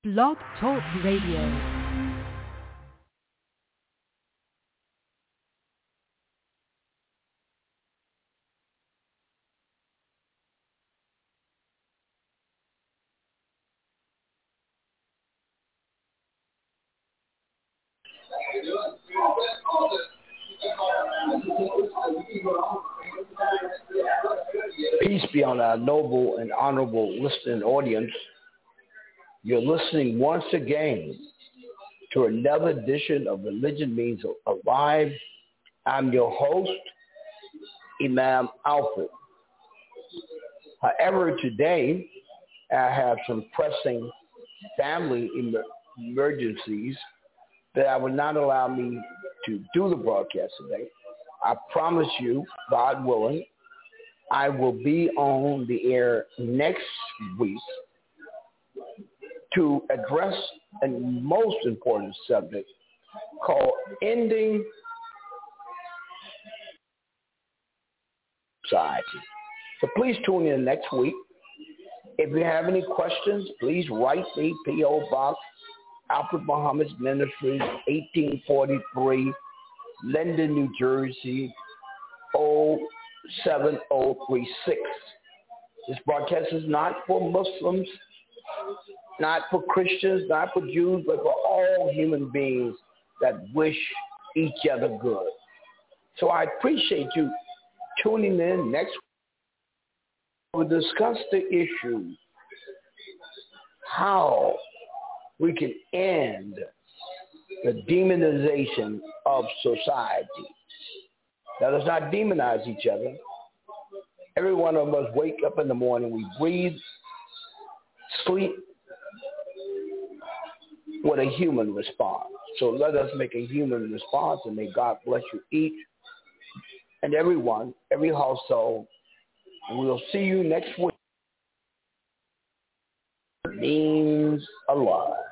Blog Talk Radio. Peace be on our noble and honorable listening audience. You're listening once again to another edition of Religion Means Alive. I'm your host, Imam Alfred. However, today I have some pressing family emergencies that I would not allow me to do the broadcast today. I promise you, God willing, I will be on the air next week to address a most important subject called ending society. So please tune in next week. If you have any questions, please write me, P.O. Box, Alfred Muhammad's Ministries, 1843, Linden, New Jersey, 07036. This broadcast is not for Muslims, not for Christians, not for Jews, but for all human beings that wish each other good. So I appreciate you tuning in next week. We'll discuss the issue, how we can end the demonization of society. Let us not demonize each other. Every one of us wake up in the morning, we breathe, sleep with a human response. So let us make a human response, and may God bless you each and everyone, every household. And we'll see you next week. Means alive.